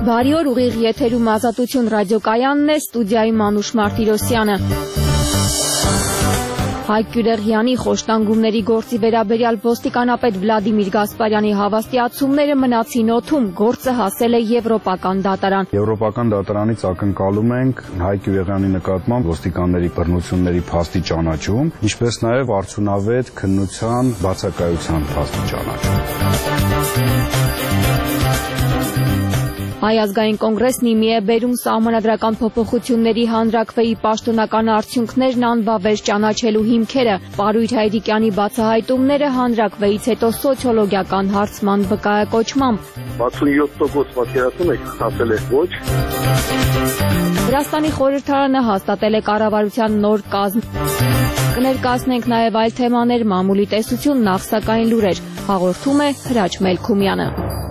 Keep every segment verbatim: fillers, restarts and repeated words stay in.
Բարի օր, ուղիղ եթերում Ազատություն ռադիոկայանն է, ստուդիայում Մանուշ Մարտիրոսյանը։ Հայկ Գյուլերյանի խոշտանգումների գործի վերաբերյալ ոստիկանապետ Վլադիմիր Գասպարյանի հավաստիացումները մնացին օդում, գործը հասել է Եվրոպական դատարան։ Եվրոպական դատարանից ակնկալում ենք Հայկ Գյուլերյանի նկատմամբ ոստիկանների բռնությունների փաստի ճանաչում, ինչպես նաև արդյունավետ քննության բացակայության փաստի ճանաչում։ Հայ ազգային կոնգրեսն իմի է բերում սահմանադրական փոփոխությունների հանրաքվեի պաշտոնական արդյունքներն անվավեր ճանաչելու հիմքերը, Պարույր Հայրիկյանի բացահայտումները հանրաքվեից հետո սոցիոլոգիական հարցման վկայակոչմամբ։ վաթսունյոթ տոկոս պատկերացնում եք, ասել է ոչ։ Վրաստանի խորհրդարանը հաստատել է կառավարության նոր կազմ։ Կներկայացնենք նաև այլ թեմաներ, մամուլի տեսություն, նախ սակայն լուրեր, հաղորդում է Հրաչ Մելքումյանը։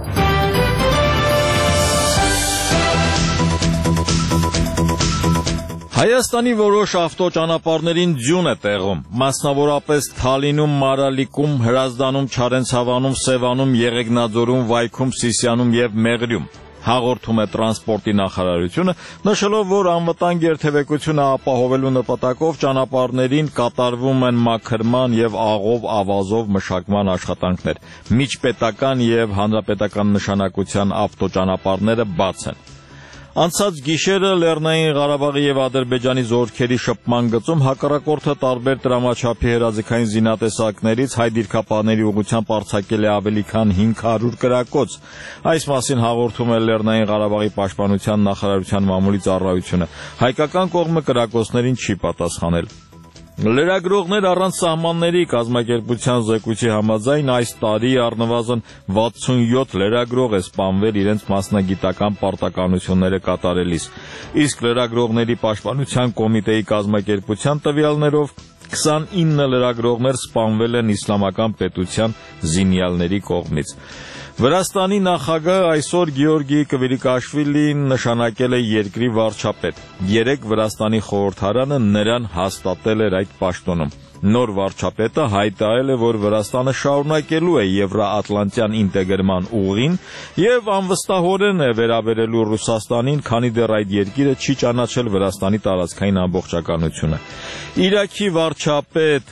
Հայաստանի որոշ ավտոճանապարհներին ձյուն է տեղում, մասնավորապես Թալինում, Մարալիկում, Հրազդանում, Չարենցավանում, Սևանում, Եղեգնաձորում, Վայքում, Սիսիանում և Մեղրիում, հաղորդում է տրանսպորտի նախարարությունը, նշելով, որ անվտանգ երթևեկությունը ապահովելու նպատակով ճանապարհներին կատարվում են մաքրման և աղով ավազով մշակման աշխատանքներ, միջպետական և հանրապետական նշանակության ավտոճանապարհները բաց են։ Անցած գիշերը Լեռնային Ղարաբաղի և Ադրբեջանի զորքերի շփման գծում հակառակորդը տարբեր տրամաչափի հրաձգային զինատեսակներից հայ դիրքապահների ուղղությամբ արձակել է ավելի քան հինգ հարյուր կրակոց։ Այս մասին հաղորդում է Լեռնային Ղարաբաղի պաշտպանության նախարարության մամուլի ծառայությունը։ Հայկական կողմը կրակոցներին չի պատասխանել։ Լրագրողներ առանց սահմանների կազմակերպության զեկույցի համաձայն այս տարի առնվազն վաթսունյոթ լրագրող է սպանվել իրենց մասնագիտական պարտականությունները կատարելիս, իսկ լրագրողների պաշտպանության կոմիտեի կազմակերպության տվյալներով քսանինը լրագրողներ սպանվել են իսլամական պետության զինյալների կողմից։ Վրաստանի նախագահ այսօր Գեորգի Կվիրիկաշվիլին նշանակել է երկրի վարչապետ։ Երեկ Վրաստանի խորհրդարանը նրան հաստատել էր այդ պաշտոնում։ Նոր վարչապետը հայտարարել է, որ Վրաստանը շարունակելու է եվրոատլանտյան ինտեգրման ուղին և անվստահորեն է վերաբերելու Ռուսաստանին, քանի դեռ այդ երկիրը չի ճանաչել Վրաստանի տարածքային ամբողջականությունը։ Իրաքի վարչապետ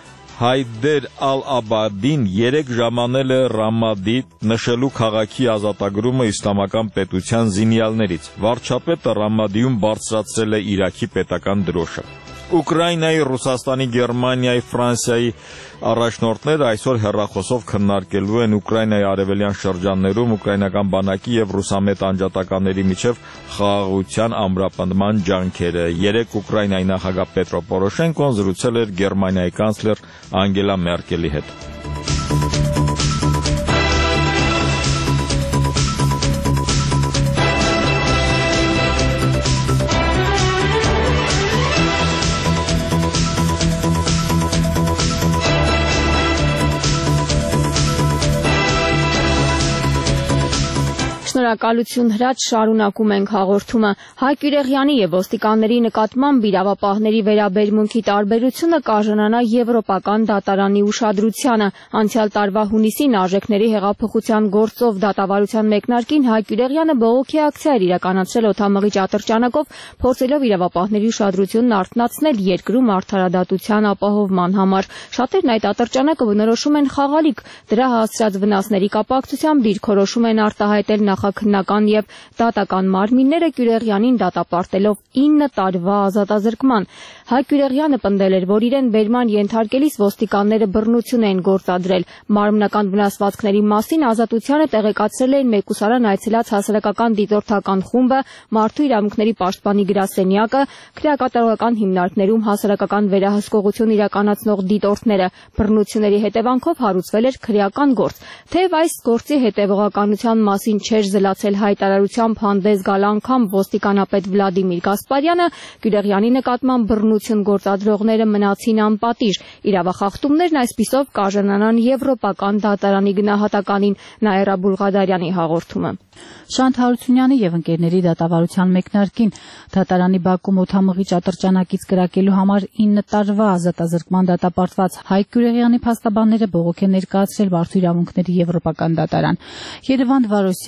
Հայդեր Ալ-Աբադին երեք ժամանել է Ռամադի, նշելու քաղաքի ազատագրումը իսլամական պետության զինյալներից։ Վարչապետը Ռամադիում բարձրացրել է Իրաքի պետական դրոշը։ Ուկրաինայի, Ռուսաստանի, Գերմանիայի, Ֆրանսիայի առաջնորդները այսօր հեռախոսով քննարկելու են Ուկրաինայի արևելյան շրջաններում ուկրաինական բանակի և ռուսամետ անջատականների միջև խաղաղության ամրապնդման ջանքերը։ Երեկ Ուկրաինայի նախագահ Պետրո Պորոշենկոն զրուցել էր Գերմանիայի կանցլեր Անգելա Մերկելի հետ։ Շնորհակալություն Հրաչ, շարունակում ենք հաղորդումը։ Հայկ Գյուլերյանի և ոստիկանների նկատմամբ իրավապահների վերաբերմունքի տարբերությունը կարժանանա Եվրոպական դատարանի ուշադրությանը։ Անցյալ տարվա հունիսին արժեքների հեղափոխության գործով դատավարության մեկնարկին Հայկ Գյուլերյանը բողոքի ակցիա էր իրականացրել օդամղիչ ատրճանակով, փորձելով իրավապահների ուշադրությունն արթնացնել երկրում արդարադատության ապահովման համար։ Շատերն այդ ատրճանակը բնորոշում են խաղալիք, դրա հասցրած վնասների կապակցությամբ դիրքորոշում են արտահայտել նախաքննական և դատական մարմինները Գյուլերյանին դատապարտելով ինը տարվա ազատազրկման։ Հայկ Գյուլերյանը պնդել էր, որ իրեն բերման ենթարկելիս ոստիկանները բռնություն էին գործադրել։ Մարմնական վնասվածքների մասին ազատությանը տեղեկացրել էին մեկուսարան այցելած հասարակական դիտորդական խումբը, Մարդու իրավունքների պաշտպանի գրասենյակը, քրեակատարողական հիմնարկներում հասարակական վերահսկողություն իրականացնող դիտորդները։ Բռնությունների հետևանքով հարուցվել էր քրեական գործ։ Թեև այս գործի հետևողականության մասին չէր զլացել հայտարարությամբ հանդես գալ անգամ ոստիկանապետ Վլադիմիր Գասպարյանը, Գյուլերյանի նկատմամբ բռնություն գործադրողները մնացին անպատիժ։ Իրավախախտումներն այսպիսով կարժանանան Եվրոպական դատարանի գնահատականին։ Նաիրա Բուլղադարյանի հաղորդումը։ Շանթ Հարությունյանի և ընկերների դատավարության մեկնարկին դատարանի բակում օդամղիչ ատրճանակից կրակելու համար ինը տարվա ազատազրկման դատապարտված Հայկ Գյուլերյանի փաստաբանները բողոք են ներկայացրել Մարդու իրավունքների Եվրոպական դատարան։ Երևանդ Վարոսյանը և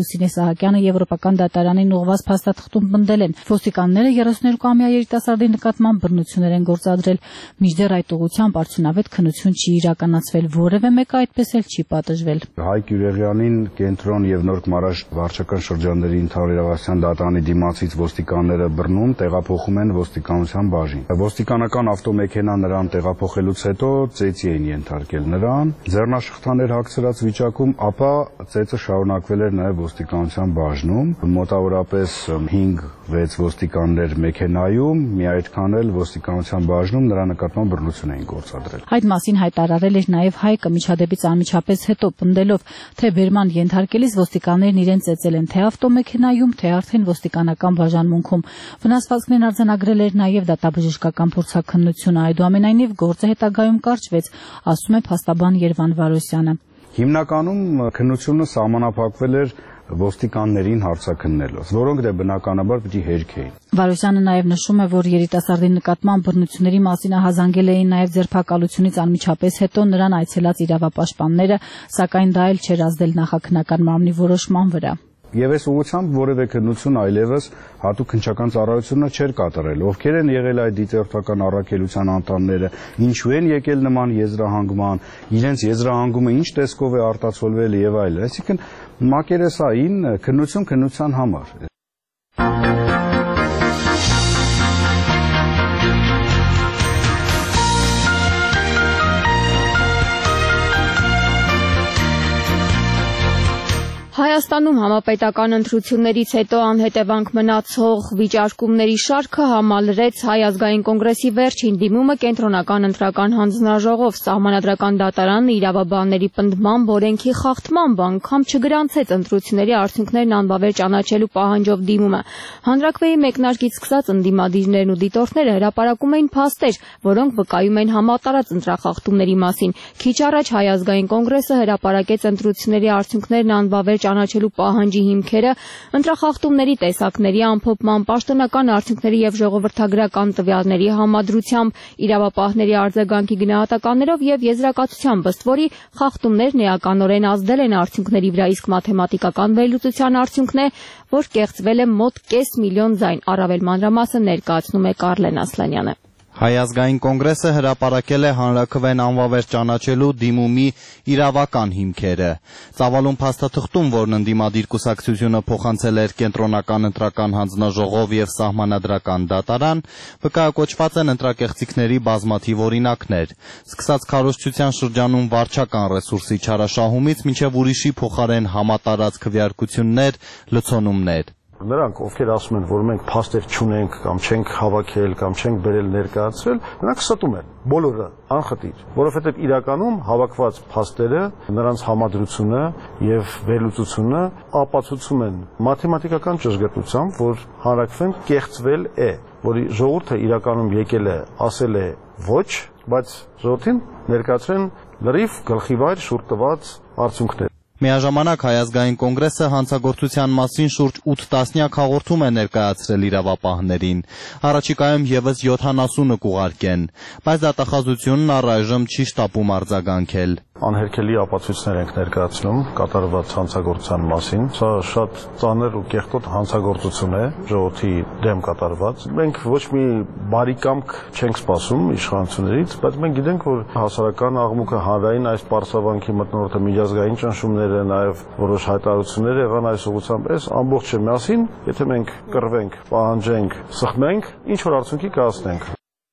Լուսինե Սահակյանը Եվրոպական դատարանին ուղղված փաստաթղթում պնդել են. ոստիկանները երեսուններկուամյա երիտասարդի նկատմամբ բռնություններ են գործադրել, մինչդեռ այդ ուղղությամբ արդյունավետ քննություն չի իրականացվել, որևէ մեկը այդպես էլ չի պատժվել։ Հայկ Յուրեղյանին կենտրոն եւ Նոր Մարաշ վարչական շրջանների ընդհանրավարության դատարանի դիմացից ոստիկանները բռնում, տեղափոխում են ոստիկանության բաժին։ Ոստիկանական ավտոմեքենա նրան տեղափոխելուց հետո ծեծի էին ենթարկել նրան, ձեռնաշխտաներ հագցրած վիճակում, ապա ծեծը շարունակվել էր նաեւ ոստիկանության բաժնում, մոտավորապես հինգ վեց ոստիկաններ մեքենայում, մի այդքան էլ ոստիկանության բաժնում նրա նկատմամբ բռնություն էին գործադրել։ Այդ մասին հայտարարել էր նաեւ Հայկը միջադեպից անմիջապես հետո պնդելով, թե բերման ենթարկելիս ոստիկաններն իրեն ծեծել են թե ավտոմեքենայում, թե արդեն ոստիկանական բաժանմունքում։ Վնասվածքներն արձանագրել էր նաեւ դատաբժշկական փորձաքննությունը, այդուամենայնիվ գործը հետագայում կարճվեց, ասում է փաստաբան Երվան Վարոսյանը։ Հիմնականում քննությունը սահմանափակվել էր ոստիկաններին հարցաքննելով, որոնք դե բնականաբար պիտի հերքեին։ Վարոսյանը նաև նշում է, որ երիտասարդի նկատմամբ բռնությունների մասին ահազանգել էին նաև ձերբակալությունից անմիջապես հետո նրան այցելած իրավապաշտպանները, սակայն դա էլ չէր ազդել նախաքննական մարմնի որոշման վրա։ Եվ այս ուղղությամբ որևէ քննություն այլևս հատուկ քննչական ծառայությունը չէր կատարել։ Ովքեր են եղել այդ դիտորդական առաքելության անդամները, ինչու են եկել նման եզրահանգման, իրենց եզրահանգումը ինչ տեսքով է արտացոլվել եւ այլն։ Այսինքն մակերեսային քննություն քննության համար։ Հայաստանում համապետական ընտրություններից հետո անհետևանք մնացող վիճարկումների շարքը համալրեց Հայ ազգային կոնգրեսի վերջին դիմումը կենտրոնական ընտրական հանձնաժողով, սահմանադրական դատարանը իրավաբանների պնդմամբ օրենքի խախտմամբ անգամ չգրանցեց ընտրությունների արդյունքներն անբավեր ճանաչելու պահանջով դիմումը։ Հանրաքվեի մեկնարկից սկսած ընդդիմադիրներն ու դիտորդները հրապարակում էին փաստեր, որոնք վկայում են համատարած ընտրախախտումների մասին։ Քիչ առաջ Հայ ազգային կոնգրեսը հրապարակեց ընտրությունների արդյունքներն անբավեր ճանաչելու պահանջի հիմքերը, ընտրախախտումների տեսակների ամփոփման, պաշտոնական արդյունքների եւ ժողովրդագրական տվյալների համադրությամբ, իրավապահների արձագանքի գնահատականներով եւ եզրակացությամբ, ըստ որի խախտումներն էականորեն ազդել են արդյունքների վրա, իսկ մաթեմատիկական վերլուծության արդյունքն է, որ կեղծվել է մոտ կես միլիոն ձայն, առավել մանրամասը ներկայացնում է Կարլեն Ասլանյանը։ Հայ ազգային կոնգրեսը հրապարակել է հանրաքվեն անվավեր ճանաչելու դիմումի իրավական հիմքերը։ Ծավալուն փաստաթղթում, որն ընդդիմադիր կուսակցությունը փոխանցել էր կենտրոնական ընտրական հանձնաժողով եւ սահմանադրական դատարան, վկայակոչված են ընտրակեղծիքների բազմաթիվ օրինակներ, սկսած քարոզչության շրջանում վարչական ռեսուրսի չարաշահումից մինչեւ ուրիշի փոխարեն համատարած քվեարկություններ, լցոնումներ։ Նրանք, ովքեր ասում են, որ մենք փաստեր չունենք կամ չենք հավաքել կամ չենք բերել ներկայացրել, նրանք ստում են բոլորը անխտիր, որովհետև իրականում հավաքված փաստերը, նրանց համադրությունը եւ վերլուծությունը ապացուցում են մաթեմատիկական ճշգրտությամբ, որ հանրաքվեն կեղծվել է, որի ժողովուրդը իրականում եկել է, ասել է ոչ, բայց ժողովրդին ներկայացրեն լրիվ գլխիվայր շուրջ տված արդյունքներ։ Միաժամանակ Հայ ազգային կոնգրեսը հանցագործության մասին շուրջ ութ տասնյակ հաղորդում է ներկայացրել իրավապահներին։ Առաջիկայում եւս յոթանասունը կուղարկեն, բայց դատախազությունն առայժմ չի շտապում արձագանքել։ Անհերքելի ապացույցներ ենք ներկայացնում կատարված հանցագործության մասին։ Սա շատ ծանր ու կեղտոտ հանցագործություն է ժողովրդի դեմ կատարված։ Մենք ոչ մի բարի կամք չենք սպասում իշխանություններից, բայց մենք գիտենք, որ հասարակական աղմուկը հանրային այս պարսավանքի մթնոլորտը միջազգային ճնշումներ նաև որոշ հայտարարություններ եղան այս ուղղությամբ, այս ամբողջը միասին, եթե մենք կռվենք, պահանջենք, սխմենք, ինչ որ արդյունքի կհասնենք։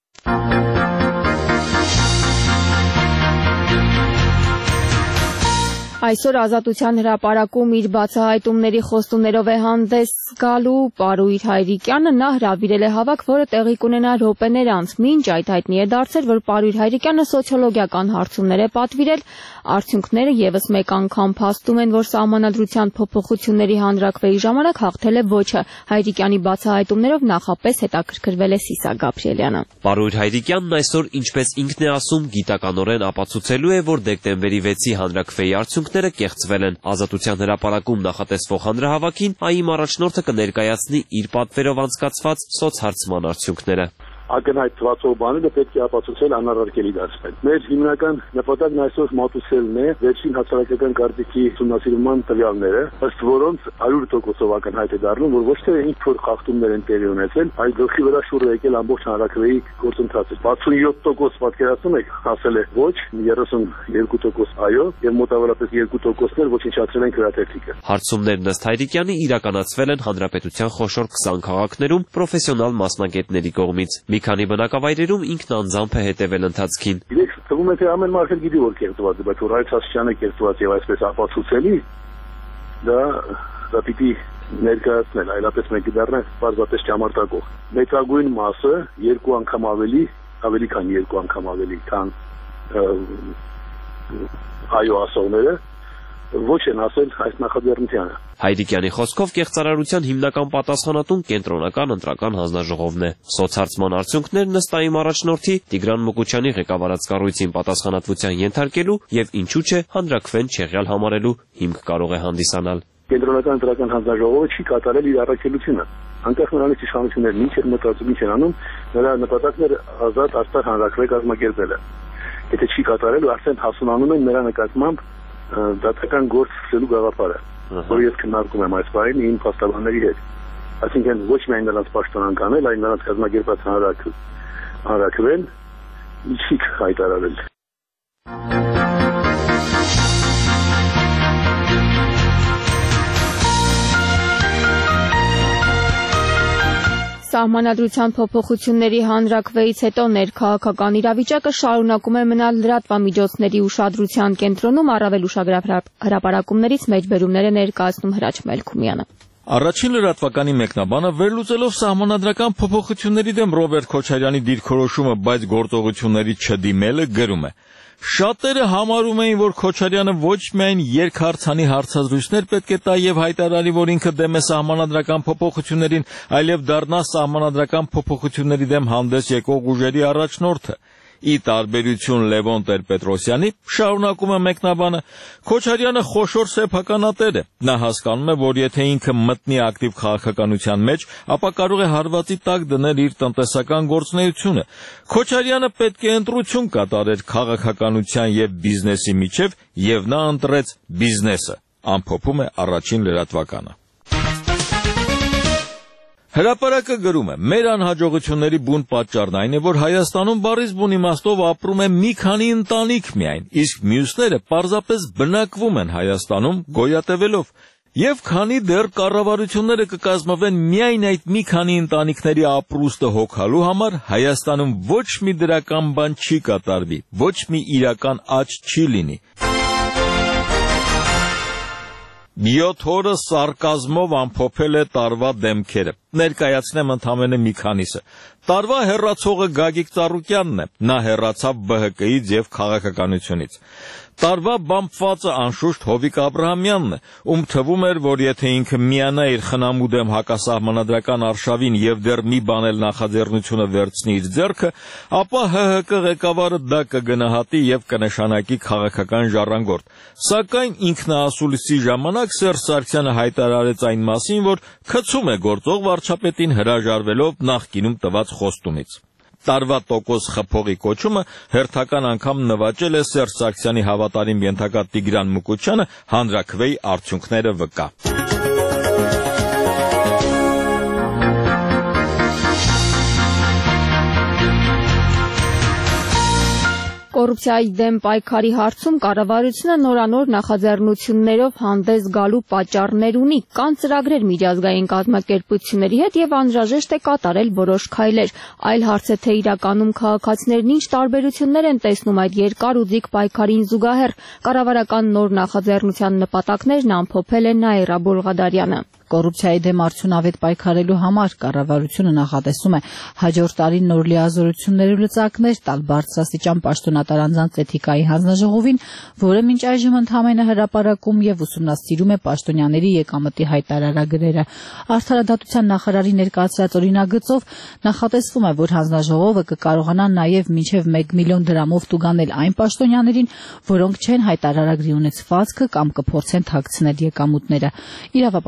Այսօր Ազատության հրապարակում իր բացահայտումների խոստումներով է հանդես գալու Պարույր Հայրիկյանը, նա հրավիրել է հավաք, որը տեղի կունենա րոպեներ անց։ Մինչ այդ հայտնի է դարձել, որ Պարույր Հայրիկյանը սոցիոլոգիական հարցումներ է պատվիրել, արդյունքները եւս մեկ անգամ փաստում են, որ սահմանադրության փոփոխությունների հանրաքվեի ժամանակ հաղթել է ոչը։ Հայրիկյանի բացահայտումներով նախապես հետաքրքրվել է Սիսա Գաբրիելյանը։ Պարույր Հայրիկյանն այսօր, ինչպես ինքն է ասում, գիտականորեն ապացուցելու է, որ դեկտեմբերի վեցի հանրաքվեի արդյունքները կեղծվել են։ Ազատության հրապարակում նախատեսվող հանրահավաքին ԱԻՄ առաջնորդը կներկայացնի իր պատվերով անցկացված սոցհարցման արդյունքները։ ակնհայտ թվացող բաները պետք է ապացուցել անառարկելի դարձնել։ Մեր հիմնական նպատակն այսօր մատուցելն է վերջին հասարակական կարծիքի ուսումնասիրման տվյալները, ըստ որոնց հարյուր տոկոսով ակնհայտ է դառնում, որ ոչ թե ինչ որ խախտումներ են տեղի ունեցել, այլ գլխի վրա շուռ է եկել ամբողջ հանրաքվեի գործընթացը։ վաթսունյոթ տոկոս պատկերացնում եք, ասել է ոչ, երեսունյոթ տոկոս այո, եւ մոտավորապես երկու տոկոսներ ոչնչացրել են քրատերթիկը։ Հարցումներն ըստ Հայրիկյանի իրականացվել են հանրապետության խոշոր քսան քաղաքներում պրոֆեսիոնալ մասնագետների կողմից։ Մի քանի բնակավայրերում ինքն անձամբ է հետևել ընթացքին։ Իրեք թվում է թե ամեն մարդ գիտի որ կերտված է, բայց որ այս հասարականը կերտված եւ այսպես ապացուցելի, դա դա պիտի ներկայացնել, այլապես մենք դառնանք պարզապես ճամարտակող։ Մեծագույն մասը երկու անգամ ավելի, ավելի քան երկու անգամ ավելի, քան այո ասողները ոչ են ասել այս նախաձեռնությանը։ Հայրիկյանի խոսքով կեղծարարության հիմնական պատասխանատուն կենտրոնական ընտրական հանձնաժողովն է։ Սոցհարցման արդյունքներն ըստ ԱԻՄ առաջնորդի Տիգրան Մուկուչյանի ղեկավարած կառույցին պատասխանատվության ենթարկելու եւ ինչու՞ չէ հանրաքվեն չեղյալ համարելու հիմք կարող է հանդիսանալ։ Կենտրոնական ընտրական հանձնաժողովը չի կատարել իր առաքելությունը։ Անկախ նրանից իշխանություններն ինչ են մտածում, ինչ են անում, նրա նպատակն է ազատ արդար հանրաքվե կազմակերպելը։ Եթե չի կատարել, արդեն հասունանում են նրա նկատմամբ դատական գործ սկսելու գաղափարը, որ ես քննարկում եմ այս բանին իմ փաստաբանների հետ։ Այսինքն ոչ միայն նրանց պաշտոնանկ անել, այլ նրանց կազմակերպած հանրաքվեն ինչի հայտարարել։ Սահմանադրության փոփոխությունների հանրաքվեից հետո ներքաղաքական իրավիճակը շարունակում է մնալ լրատվամիջոցների ուշադրության կենտրոնում, առավել ուշագրավ հրապարակումներից մեջբերումներ է ներկայացնում Հրաչ Մելքումյանը։ Առաջին լրատվականի մեկնաբանը վերլուծելով սահմանադրական փոփոխությունների դեմ Ռոբերտ Քոչարյանի դիրքորոշումը, բայց գործողությունների չդիմելը գրում է. Շատերը համարում էին, որ Քոչարյանը ոչ միայն երկհարցանի հարցազրույցներ պետք է տա եւ հայտարարի, որ ինքը դեմ է սահմանադրական փոփոխություններին, այլև դառնա սահմանադրական փոփոխությունների դեմ հանդես եկող ուժերի առաջնորդը։ Ի տարբերություն Լևոն Տեր-Պետրոսյանի, շարունակում է մեկնաբանը, Քոչարյանը խոշոր սեփականատեր է։ Նա հասկանում է, որ եթե ինքը մտնի ակտիվ քաղաքականության մեջ, ապա կարող է հարվածի տակ դնել իր տնտեսական գործունեությունը։ Քոչարյանը պետք է ընտրություն կատարեր քաղաքականության եւ բիզնեսի միջև, եւ նա ընտրեց բիզնեսը, ամփոփում է առաջին լրատվականը։ Հրապարակը գրում է. մեր անհաջողությունների բուն պատճառն այն է, որ Հայաստանում բառից բուն իմաստով ապրում է մի քանի ընտանիք միայն, իսկ մյուսները պարզապես բնակվում են Հայաստանում գոյատևելով։ Եվ քանի դեռ կառավարությունները կկազմվեն միայն այդ մի քանի ընտանիքների ապրուստը հոգալու համար, Հայաստանում ոչ մի դրական բան չի կատարվի, ոչ մի իրական աճ չի լինի։ Յոթ օրը սարկազմով ամփոփել է տարվա դեմքերը։ Ներկայացնեմ ընդամենը մի քանիսը։ Տարվա հեռացողը Գագիկ Ծառուկյանն է, նա հեռացավ B H K-ից եւ քաղաքականությունից։ Տարվա բամփվածը անշուշտ Հովիկ Աբրահամյանն է, ում թվում էր, որ եթե ինքը միանա իր խնամու դեմ հակասահմանադրական արշավին եւ դեռ մի բան էլ նախաձեռնությունը վերցնի իր ձեռքը, ապա H H K ղեկավարը դա կգնահատի եւ կնշանակի քաղաքական ժառանգորդ։ Սակայն ինքնաասուլիսի ժամանակ Սերժ Սարգսյանը հայտարարեց այն մասին, որ քցում է գործող վարչապետին հրաժարվելով նախկինում տված խոստումից։ Տարվա տոկոս խփողի կոչումը հերթական անգամ նվաճել է Սերժ Սարգսյանի հավատարիմ ենթակա Տիգրան Մուկուչյանը հանրաքվեի արդյունքները վկա։ Կոռուպցիայի դեմ պայքարի հարցում կառավարությունը նորանոր նախաձեռնություններով հանդես գալու պատճառներ ունի, կան ծրագրեր միջազգային կազմակերպությունների հետ եւ անհրաժեշտ է կատարել որոշ քայլեր։ Այլ հարց է, թե իրականում քաղաքացիներն ինչ տարբերություններ են տեսնում այդ երկար ու ձիգ պայքարին զուգահեռ։ Կառավարական նոր նախաձեռնության նպատակներն ամփոփել է Նաիրա Բոլղադարյանը։ Կոռուպցիայի դեմ արդյունավետ պայքարելու համար կառավարությունը նախատեսում է հաջորդ տարի նոր լիազորություններ ու լծակներ տալ բարձրաստիճան պաշտոնատար անձանց էթիկայի հանձնաժողովին, որը մինչ այժմ ընդամենը հրապարակում եւ ուսումնասիրում է պաշտոնյաների եկամտի հայտարարագրերը։ Արդարադատության նախարարի ներկայացրած օրինագծով նախատեսվում է, որ հանձնաժողովը կկարողանա նաեւ մինչեւ մեկ միլիոն դրամով տուգանել այն պաշտոնյաներին, որոնք չեն հայտարարագրի ունեցվածքը կամ կփորձեն թաքցնել եկամուտները։ Իրավապաշտպանները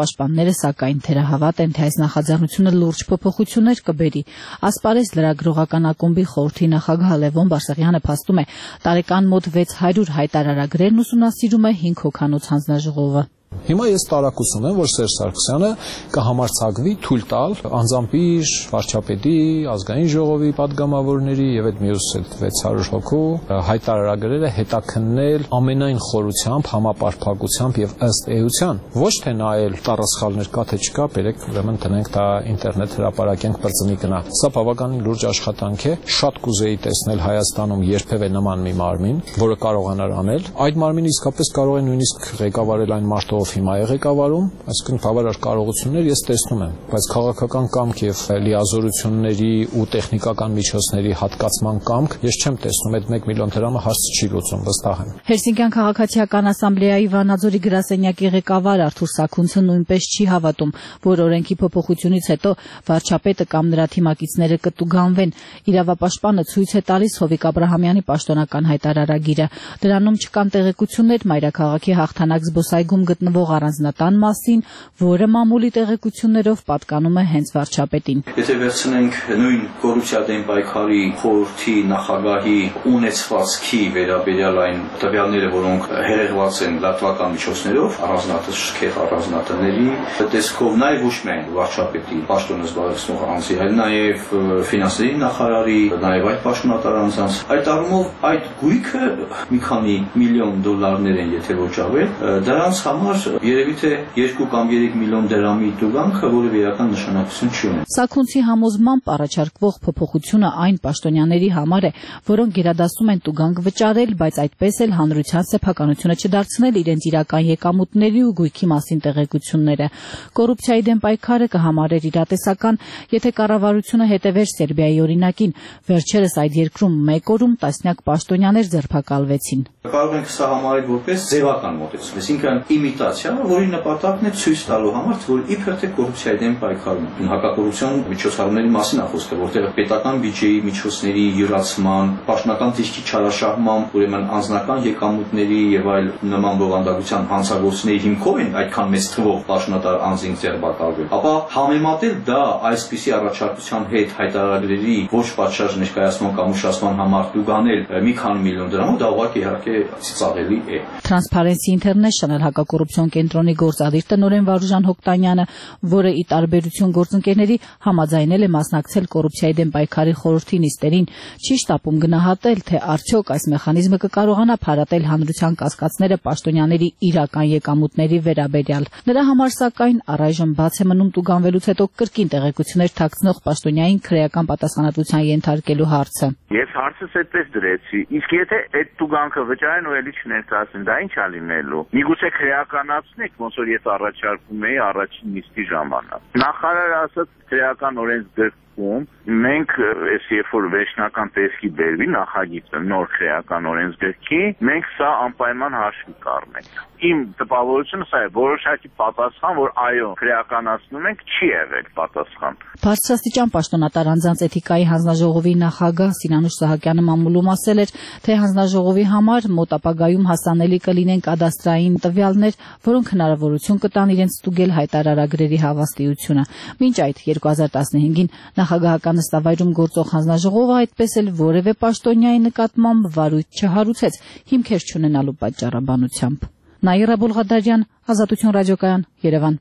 գործիչները սակայն թերահավատ են, թե այս նախաձեռնությունը լուրջ փոփոխություններ կբերի։ Ասպարեզ լրագրողական ակումբի խորհրդի նախագահ Լևոն Բարսեղյանը փաստում է, տարեկան մոտ վեց հարյուր հայտարարագրերն ուսումնասիրում է հինգ հոգանոց հանձնաժողովը։ Հիմա ես տարակուսում եմ, որ Սերժ Սարգսյանը կհամարձակվի թույլ տալ անձամբիր վարչապետի, ազգային ժողովի падգամավորների եւ այդ մյուս վեց հարյուր հոգու հայտարարագրերը հետաքննել ամենայն խորությամբ, համապարփակությամբ եւ ըստ էության, ոչ թե նայել տառասխալներ կա թե չկա, բերեք ուրեմն տնենք դա ինտերնետ հրապարակենք բրծնի գնա։ Սա բավականին լուրջ աշխատանք է, շատ կուզեի տեսնել Հայաստանում երբևէ նման մի մարմին, որը կարողանար անել։ Այդ մարմինը իսկապես կարող է նույնիսկ ղեկավարել այն մարդով հիմա է ղեկավարում, այսինքն բավարար կարողություններ ես տեսնում եմ, բայց քաղաքական կամք եւ լիազորությունների ու տեխնիկական միջոցների հատկացման կամք ես չեմ տեսնում, այդ մեկ միլիոն դրամը հարց չի լուծում, վստահ եմ։ Հելսինկյան քաղաքացիական ասամբլեայի Վանաձորի գրասենյակի ղեկավար Արթուր Սաքունցը նույնպես չի հավատում, որ օրենքի փոփոխությունից հետո վարչապետը կամ նրա թիմակիցները կտուգանվեն։ Իրավապաշտպանը ցույց է տալիս Հովիկ Աբրահամյանի պաշտոնական հայտարարագիրը։ Դրանում չկան տեղեկություններ մայրաքաղաքի հաղթանակ զբոսայգում գտնվող առանձնատան մասին, որը մամուլի տեղեկություններով պատկանում է հենց վարչապետին։ Եթե վերցնենք նույն կոռուպցիա դեմ պայքարի խորհրդի նախագահի ունեցվածքի վերաբերյալ այն տվյալները, որոնք հեղեղված են լրատվական միջոցներով, առանձնատշքեղ առանձնատների տեսքով, նաև ոչ միայն վարչապետի պաշտոնը զբաղեցնող անձի, այլ նաև ֆինանսների նախարարի, նաև այլ պաշտոնատար անձանց, այդ առումով այդ գույքը մի քանի միլիոն դոլարներ են, եթե ոչ ավել, դրանց համար երևի թե երկու կամ երեք միլիոն դրամի տուգանքը, որը իրական նշանակություն չի ունենում։ Սաքունցի համոզմամբ առաջարկվող փոփոխությունը այն պաշտոնյաների համար է, որոնք գերադասում են տուգանք վճարել, բայց այդպես էլ հանրության սեփականությունը չդարձնել իրենց իրական եկամուտների ու գույքի մասին տեղեկությունները։ Կոռուպցիայի դեմ պայքարը կհամարեր իրատեսական, եթե կառավարությունը հետևեր Սերբիայի օրինակին։ Վերջերս այդ երկրում մեկ օրում տասնյակ պաշտոնյաներ ձերբակալվեցին։ Կարող ենք սա համարել որպես ձևական մոտեցում, այսինքն իմիտացիա, որի նպատակն է ցույց տալու համար, որ իբր թե կոռուպցիայի դեմ պայքարում է։ Հակակոռուպցիոն միջոցառումների մասին է խոսքը, որտեղ պետական բյուջեի միջոցների յուրացման, պաշտոնական դիրքի չարաշահման, ուրեմն անձնական եկամուտների եւ այլ նման բովանդակության հանցագործների հիմքով են այդքան մեծ թվով պաշտոնատար անձինք ձերբակալվել։ Ապա համեմատել դա այսպիսի առաջարկության հետ հայտարարագրերի ոչ պատշաճ ներկայացման կամ ուշացման համար տուգանել մի քանի միլիոն դրամով, դա ուղղակի իհարկե ծիծաղելի է։ Transparency International հակակոռուպցիոն կենտրոնի գործադիր տնօրեն Վարուժան Հոկտանյանը, որը ի տարբերություն գործընկերների համաձայնել է մասնակցել կոռուպցիայի դեմ պայքարի խորհրդի նիստերին, չի շտապում գնահատել, թե արդյոք այս մեխանիզմը կկարողանա փարատել հանրության կասկածները պաշտոնյաների իրական եկամուտների վերաբերյալ։ Նրա համար սակայն առայժմ բաց է մնում տուգանվելուց հետո կրկին տեղեկություններ թաքցնող պաշտոնյային քրեական պատասխանատվության ենթարկելու հարցը։ Ես հարցս այդպես դրեցի, իսկ եթե այդ տուգանքը վճարեն ու էլի չներկայացնեն, դա ինչ է լինելու։ Միգուցե քրեականացնեք, ոնց որ ես առաջարկում էի առաջին նիստի ժամանակ։ Նախարարը ասաց քրեական օրենսգրքում մենք այս երբ որ վերջնական տեսքի բերվի նախագիծը նոր քրեական օրենսգրքի, մենք սա անպայման հաշվի կառնենք։ Իմ տպավորությունը սա է, որոշակի պատասխան, որ այո, քրեականացնում ենք, չի եղել պատասխան։ Բարձրաստիճան պաշտոնատար անձանց էթիկայի հանձնաժողովի նախագահ Սինանուշ Սահակյանը մամուլում ասել էր, թե հանձնաժողովի համար մոտ ապագայում հասանելի կլինեն կադաստրային տվյալներ, որոնք հնարավորություն կտան իրենց ստուգել հայտարարագրերի հավաստիությունը։ Մինչ այդ երկու հազար տասնհինգին նախագահական նստավայրում գործող հանձնաժողովը այդպես էլ որևէ պաշտոնյայի նկատմամբ վարույթ չհարուցեց հիմքեր չունենալու պատճառաբանությամբ։ Նաիրա Բոլղադարյան, Ազատություն ռադիոկայան, Երևան։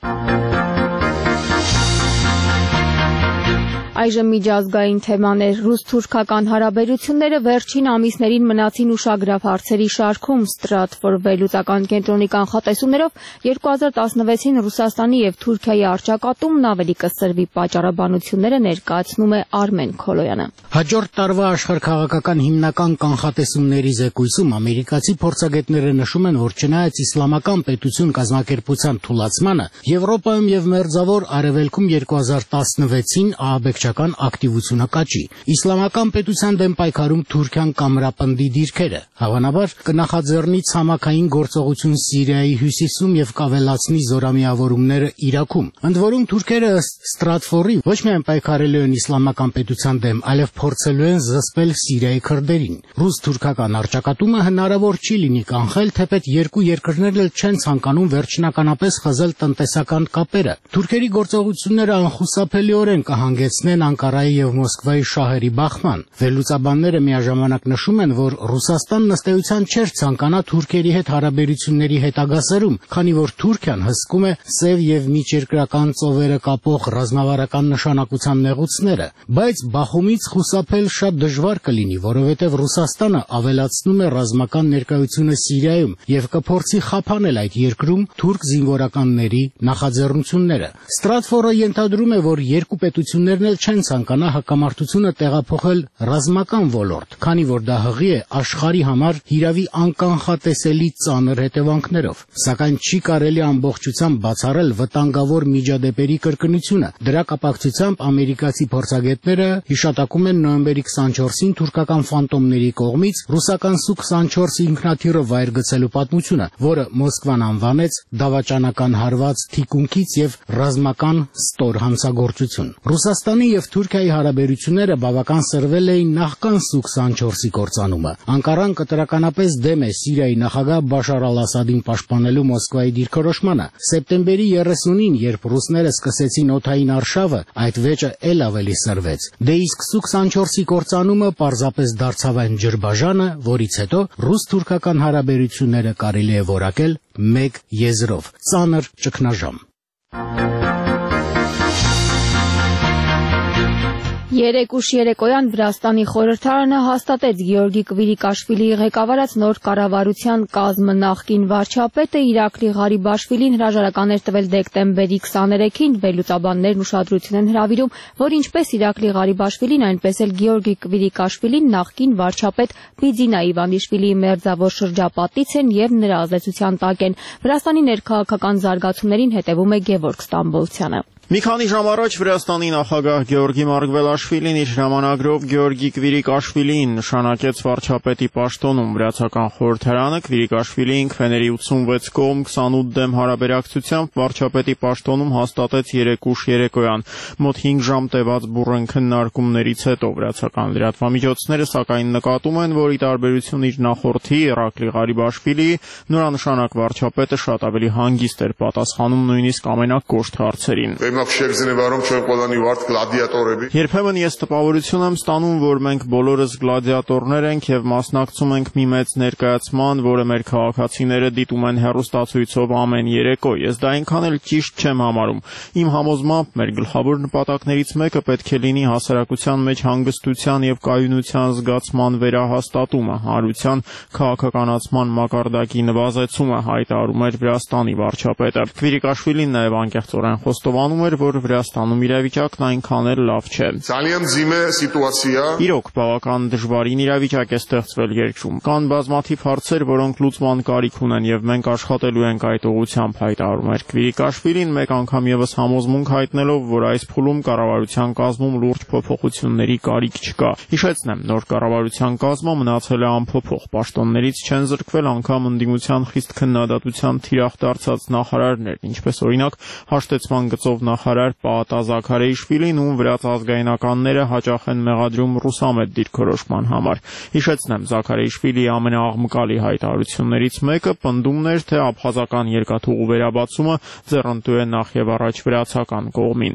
Այժմ միջազգային թեմաներ։ Ռուս-թուրքական հարաբերությունները վերջին ամիսներին մնացին ուշագրավ հարցերի շարքում։ Stratfor վերլուծական կենտրոնի կանխատեսումներով երկու հազար տասնվեցին Ռուսաստանի եւ Թուրքիայի առճակատումն ավելի կսրվի, պատճառաբանությունները ներկայացնում է Արմեն Քոլոյանը։ Հաջորդ տարվա աշխարհքաղաքական հիմնական կանխատեսումների զեկույցում ամերիկացի փորձագետները նշում են, որ չնայած իսլամական պետություն կազմակերպության թուլացմանը, Եվրոպայում եւ Մերձավոր Արևելքում երկու հազար տասնվեցին ԱԱԲ ամբողջական ակտիվությունը կաճի։ Իսլամական պետության դեմ պայքարում Թուրքիան կամրապնդի դիրքերը, հավանաբար կնախաձեռնի ցամաքային գործողություն Սիրիայի հյուսիսում եւ կավելացնի զորամիավորումները Իրաքում։ Ընդ որում թուրքերը ըստ Ստրատֆորի ոչ միայն պայքարելու են իսլամական պետության դեմ, այլև փորձելու են զսպել Սիրիայի քրդերին։ Ռուս-թուրքական առճակատումը հնարավոր չի լինի կանխել, թեպետ երկու երկրներն էլ չեն ցանկանում վերջնականապես խզել տնտեսական կապերը։ Թուրքերի գործողությունները անխուսափելիորեն կհանգեցնեն Անկարայի եւ Մոսկվայի շահերի բախման։ Վերլուծաբանները միաժամանակ նշում են, որ Ռուսաստանն ըստ էության չէր ցանկանա թուրքերի հետ հարաբերությունների հետագա սրում, քանի որ Թուրքիան հսկում է սև եւ միջերկրական ծովերը կապող ռազմավարական նշանակության նեղուցները, բայց Բախումից խուսափել շատ դժվար կլինի, որովհետեւ Ռուսաստանը ավելացնում է ռազմական ներկայությունը Սիրիայում եւ կփորձի խափանել այդ երկրում թուրք զինվորականների նախաձեռնությունները։ Ստրատֆորը ենթադրում է, որ երկու պետություններն էլ չեն ցանկանա հակամարտությունը տեղափոխել ռազմական ոլորտ, քանի որ դա հղի է աշխարհի համար հիրավի անկանխատեսելի ծանր հետևանքներով։ Սակայն չի կարելի ամբողջությամբ բացառել վտանգավոր միջադեպերի կրկնությունը։ Դրա կապակցությամբ ամերիկացի փորձագետները հիշատակում են նոյեմբերի քսանչորսին թուրքական ֆանտոմների կողմից ռուսական Սու քսանչորս ինքնաթիռը վայր գցելու պատմությունը, որը Մոսկվան անվանեց դավաճանական հարված թիկունքից եւ ռազմական ստոր հանցագործություն։ Ռուսաստանի եւ Թուրքիայի հարաբերությունները բավական սրվել էին նախքան Սու քսանչորսի կործանումը։ Անկարան կտրականապես դեմ է Սիրիայի նախագահ Բաշար al-Ասադին պաշտպանելու Մոսկվայի դիրքորոշմանը։ Սեպտեմբերի երեսունին, երբ ռուսները սկսեցին օդային արշավը, այդ վեճը ել ավելի սրվեց։ Դե իսկ Սու քսանչորսի կործանումը պարզապես դարձավ այն ջրբաժանը, որից հետո ռուս-թուրքական հարաբերությունները կարելի է որակել մեկ եզրով՝ ծանր ճգնաժամ։ Երեկ ուշ երեկոյան Վրաստանի խորհրդարանը հաստատեց Գեորգի Կվիրիկաշվիլիի ղեկավարած նոր կառավարության կազմը։ Նախկին վարչապետը Իրակլի Ղարիբաշվիլին հրաժարական էր տվել դեկտեմբերի քսաներեքին։ Վերլուծաբաններն ուշադրություն են հրավիրում, որ ինչպես Իրակլի Ղարիբաշվիլին, այնպես էլ Գեորգի Կվիրիկաշվիլին նախկին վարչապետ Բիձինա Իվանիշվիլիի մերձավոր շրջապատից են եւ նրա ազդեցության տակ են։ Վրաստանի ներքաղաքական զարգացումներին հետևում է Գևորգ Ստամբոլցյանը։ Մի քանի ժամ առաջ Վրաստանի նախագահ Գեորգի Մարգվելաշվիլին իր հրամանագրով Գեորգի Կվիրիկաշվիլիին նշանակեց վարչապետի պաշտոնում։ Վրացական խորհրդարանը Կվիրիկաշվիլիին քվեների ութսունվեց կողմ քսանութ դեմ հարաբերակցությամբ վարչապետի պաշտոնում հաստատեց երեկ ուշ երեկոյան։ Մոտ հինգ ժամ տևած բուռն քննարկումներից հետո վրացական լրատվամիջոցները սակայն նկատում են, որ ի տարբերություն իր նախորդի Իրակլի Ղարիբաշվիլիի նորանշանակ վարչապետը շատ ավելի հանգիստ էր պատասխանում նույնիսկ ամենակոշտ հարցերին։ Երբեմն ես տպավորություն եմ ստանում, որ մենք բոլորս գլադիատորներ ենք եւ մասնակցում ենք մի մեծ ներկայացման, որը մեր քաղաքացիները դիտում են հեռուստացույցով ամեն երեկո։ Ես դա այնքան էլ ճիշտ չեմ համարում։ Իմ համոզմամբ մեր գլխավոր նպատակներից մեկը պետք է լինի հասարակության մեջ հանգստության եւ կայունության զգացման վերահաստատումը, հարության քաղաքականացման մակարդակի նվազեցումը, հայտարարում էր Վրաստանի վարչապետը։ Կվիրիկաշվիլին նաեւ անկեղծորեն խոստովանում էր, որ Վրաստանում իրավիճակն այնքան էլ լավ չէ։ Իրոք բավական դժվարին իրավիճակ է ստեղծվել երկրում։ Կան բազմաթիվ հարցեր, որոնք լուծման կարիք ունեն եւ մենք աշխատելու ենք այդ ուղղությամբ, հայտարարում էր Կվիրիկաշվիլին, մեկ անգամ եւս համոզմունք հայտնելով, որ այս փուլում կառավարության կազմում լուրջ փոփոխությունների կարիք չկա։ Հիշեցնեմ, նոր կառավարության կազմը մնացել է անփոփոխ, պաշտոններից չեն զրկվել անգամ ընդդիմության խիստ քննադատության թիրախ դարձած նախարարներ, ինչպես օրինակ հաշտեցման գծով նախարար Պաատա Զաքարեիշվիլին, ում վրաց ազգայնականները հաճախ են մեղադրում ռուսամետ դիրքորոշման համար։ Հիշեցնեմ, Զաքարեիշվիլիի ամենաաղմկալի հայտարարություններից մեկը պնդումն էր, թե աբխազական երկաթուղու վերաբացումը ձեռնտու է նախ եւ առաջ վրացական կողմին։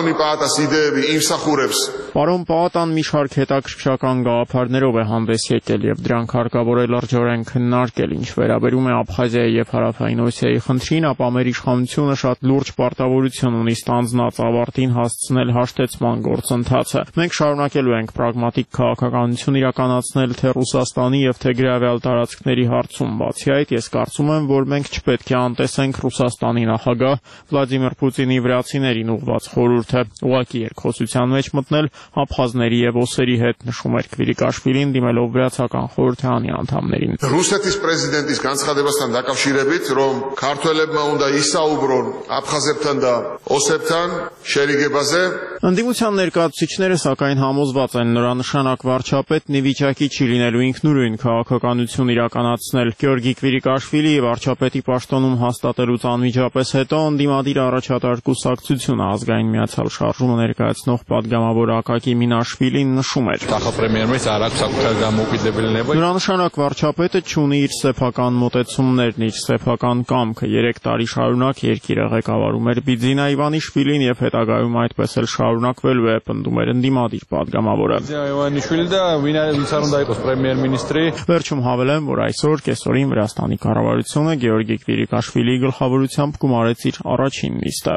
Պարոն Պաատան մի շարք հետաքրքրական գաղափարներով է հանդես եկել եւ դրանք հարկավոր է լրջորեն քննարկել։ Ինչ վերաբերում է Աբխազիայի եւ Հարավային Օսիայի խնդրին, ապա մեր իշխանությունը շատ լուրջ պարտավորություն ունի ստանձնած ավարտին հասցնել հաշտեցման գործընթացը։ Մենք շարունակելու ենք պրագմատիկ քաղաքականություն իրականացնել թե Ռուսաստանի եւ թե գրավյալ տարածքների հարցում։ Բացի այդ, ես կարծում եմ, որ մենք չպետք է անտեսենք Ռուսաստանի նախագահ Վլադիմիր Պուտինի վրացիներին ուղղված խորհուրդը, ուղղակի երկխոսության մեջ մտնել աբխազների եւ օսերի հետ, նշում էր Կվիրիկաշվիլին, դիմելով վրացական խորհրդարանի անդամներին։ Ռուսეთის պրեզիդենտის განცხადებასთან დაკავშირებით, რომ ქართველებმა უნდა ისაუბრონ აფხაზებთან და ოსებთან შერიგებაზე, Ընդդիմության ներկայացուցիչները սակայն համոզված են նորանշանակ վարչապետն ի վիճակի չի լինելու ինքնուրույն քաղաքականություն իրականացնել։ Գեորգի Կվիրիկաշվիլիի վարչապետի պաշտոնում հաստատելուց անմիջապես հետո ընդդիմադիր առաջատար կուսակցությունը ազգային միացյալ շարժումը ներկայացնող պատգամավոր Ակակի Մինաշվիլին նշում էր. Նորանշանակ վարչապետը չունի իր սեփական մոտեցումներն, իր սեփական կամքը։ Երեք տարի շարունակ երկիրը ղեկավարում էր Բիձինա Իվանիշվիլին եւ հետագայում այդպես էլ շարունակվելու է, պնդում էր ընդդիմադիր պատգամավորը։ Վերջում հավելեմ, որ այսօր կեսօրին Վրաստանի կառավարությունը Գեորգի Կվիրիկաշվիլիի գլխավորությամբ գումարեց իր առաջին նիստը։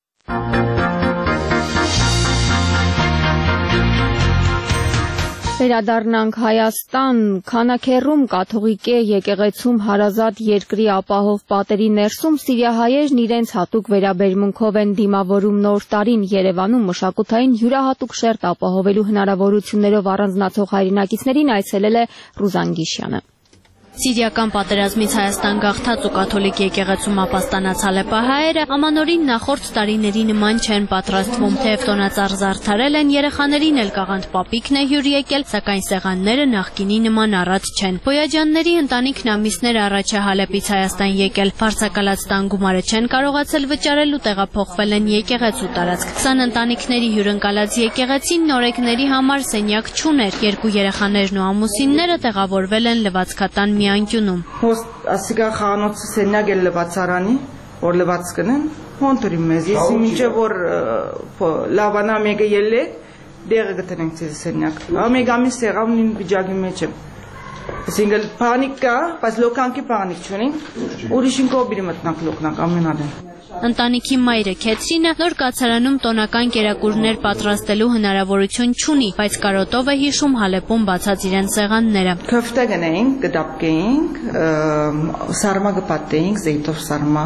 Վերադառնանք Հայաստան, Քանաքեռում կաթողիկե եկեղեցում հարազատ երկրի ապահով պատերի ներսում սիրիահայերն իրենց հատուկ վերաբերմունքով են դիմավորում Նոր տարին։ Երևանում մշակութային յուրահատուկ շերտ ապահովելու հնարավորություններով առանձնացող հայրենակիցներին այցելել է Ռուզան Գիշյանը։ Սիրիական պատերազմից Հայաստան գաղթած ու կաթոլիկ եկեղեցում ապաստանած հալեպահայերը ամանորին նախորդ տարիների նման չեն պատրաստվում, թեև տոնածառ զարդարել են, երեխաներին էլ կաղանդ պապիկն է հյուր եկել, սակայն սեղանները նախկինի նման առատ չեն։ Բոյաջյանների ընտանիքն ամիսներ առաջ է Հալեպից Հայաստան եկել, վարձակալած տան գումարը չեն կարողացել վճարել ու տեղափոխվել են եկեղեցու տարածք։ Քսան ընտանիքների հյուրընկալած եկեղեցին նորեկների համար սենյակ չուներ, երկու երեխաներն ու ամուսինները տեղավորվել են լվացքատան մի անկյունում։ Հոստ ասիկա խանոցը սենյակ էլ լվացարանի, որ լվաց կնեն, հոնտուրի մեզ, եսի միջը, որ լավանա մեկը ելեք, դեղը գտնենք ծիզ սենյակ։ Ամեկ ամիս սեղավնին վիճակի մեջ եմ։ Այսինքն պանիկ կա, բայց լոկանքի պանիկ չունենք, ուրիշին կոբիրի մտնակ լոկանք, ամենադեն։ Ընտանիքի մայրը Քեթրինը նոր կացարանում տոնական կերակուրներ պատրաստելու հնարավորություն չունի, բայց կարոտով է հիշում Հալեպում բացած իրեն սեղանները։ Քոֆտե գնեինք, կդապկեինք, սարմա կպատեինք, զեյթով սարմա,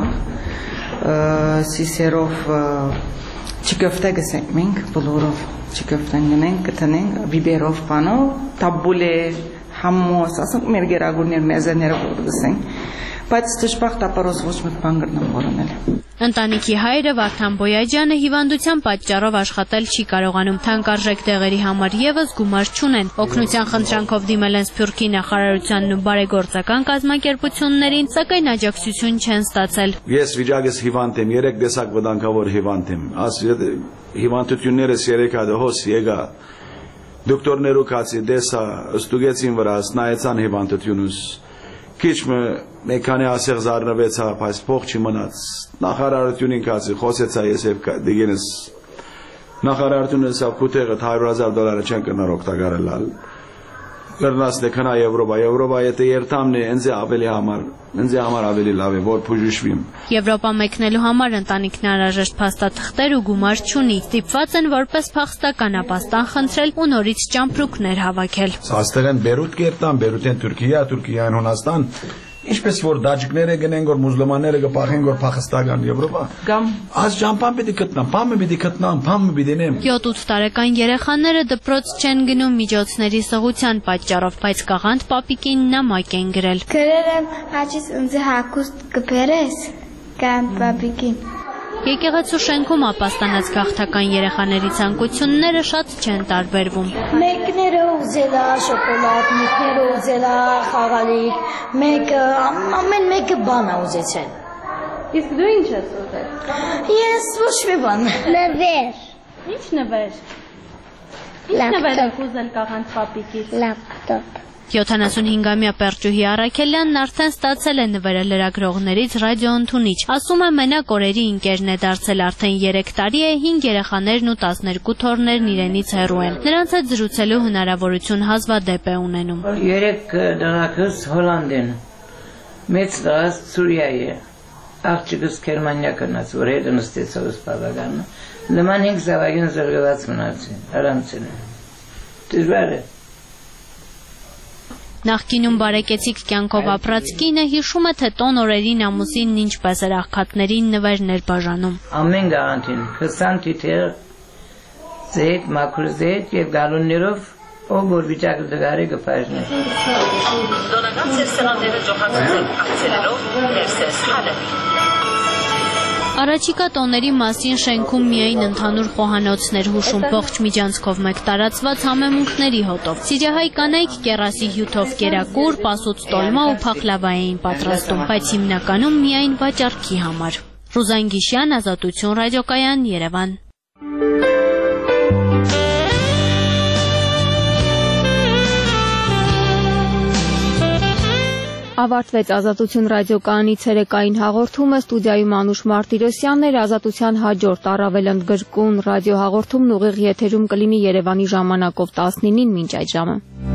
սիսերով չկոֆտե գսենք մենք, բոլորով չկոֆտեն գնենք, կտնենք, բիբերով պանով, տաբուլե, համոս, ասենք մեր գերագուրներ մեզերները գսենք, բայց դժբախտ ապարոս ոչ մեկ բան գրնամ որոնել։ Ընտանիքի հայրը Վարդան Բոյաջյանը հիվանդության պատճառով աշխատել չի կարողանում, թանկարժեք դեղերի համար եւս գումար չունեն։ Օգնության խնդրանքով դիմել են Սփյուռքի նախարարությանն ու բարեգործական կազմակերպություններին, սակայն աջակցություն չեն ստացել։ Ես վիճակս հիվանդ եմ, երեք տեսակ վտանգավոր հիվանդ եմ։ Աս հիվանդություններս երեք հատ հոս եկա։ Դոկտորներու կացի դեսա ստուգեցին վրաս, նայեցան հիվանդությունս։ Քիչ մեքանի ասեղ զարնվեցա, բայց փող չմնաց։ Նախարարությունին կացի խոսեցա ես եւ դիգենս նախարարությունը սա կուտեղը հարյուր հազար դոլարը չեն կնար օգտագործել։ Կրնասն է քնա Եվրոպա, Եվրոպա եթե երթամն է, ինձ ավելի համար, ինձ համար ավելի լավ է, որ փուժիշվիմ։ Եվրոպա մեկնելու համար ընտանիքն անհրաժեշտ փաստաթղթեր ու գումար չունի։ Ստիպված են որպես փախստական ապաստան խնդրել ու նորից ճամպրուկներ հավաքել։ Աստեղ են Բերութ կերտան, Բերութեն Թուրքիա, Թուրքիան Հունաստան, ինչպես որ դաջիկները գնեն, որ մուսուլմանները կփախեն, որ փախստական Եվրոպա։ Կամ աս ճամփան պիտի գտնան, բամը պիտի գտնան, բամը պիտի նեմ։ յոթ տարեկան երեխաները դպրոց չեն գնում միջոցների սղության պատճառով, բայց կաղանդ պապիկին նամակ են գրել։ Գրել եմ հաճից ինձ հակուստ կբերես, կամ պապիկին։ Եկեղեցու շենքում ապաստանած գաղթական երեխաների ցանկությունները շատ չեն տարբերվում։ Մեկները ուզել է շոկոլադ, մեկները ուզել է խաղալիք, մեկը ամեն մեկը բան է ուզեցել։ Իսկ դու ինչ ես ուզել։ Ես ոչ մի բան։ Նվեր։ Ինչ նվեր։ Ինչ նվեր եք ուզել կաղանդ պապիկից։ Լապտոպ։ յոթանասունհինգամյա Պերճուհի Առաքելյանն արդեն ստացել է նվերը լրագրողներից ռադիոընդունիչ։ Ասում է մենակ օրերի ընկերն է դարձել, արդեն երեք տարի է հինգ երեխաներն ու տասներկու թոռներն իրենից հեռու են։ Նրանց հետ զրուցելու հնարավորություն հազվադեպ է ունենում։ Երեք դղակս Հոլանդ են, մեծ դղած Սուրիայի է, աղջիկս Գերմանիա կնաց, որ հետ նստեցավ սպառականը, նման հինգ զավակին զրգված մնացին, արանցին է։ Դժվար է։ Նախկինում բարեկեցիկ կյանքով ապրած կինը հիշում է, թե տոն օրերին ամուսինն ինչպես էր աղքատներին նվերներ բաժանում։ Ամեն գաղանթին քսան թիթեր զեյթ, մաքուր զեյթ եւ գալուններով ով որ վիճակը դգարի կբաժնի։ Դոնական սերսերանները ջոխացել ակցելերով ներսես Հալեպ։ Առաջիկա տոների մասին շենքում միայն ընդհանուր խոհանոցներ հուշում, ողջ միջանցքով մեկ տարածված համեմունքների հոտով։ Սիրիահայ կանայք կեռասի հյութով կերակուր, պասուց տոլմա ու փախլավա էին պատրաստում, բայց հիմնականում միայն վաճառքի համար։ Ռուզան Գիշյան, Ազատություն ռադիոկայան, Երևան։ Ավարտվեց Ազատություն ռադիոկայանի ցերեկային հաղորդումը, ստուդիայում Անուշ Մարտիրոսյանն էր, Ազատության հաջորդ առավել ընդգրկուն ռադիոհաղորդումն ուղիղ եթերում կլինի Երևանի ժամանակով տասնինին մինչ այդ ժամը։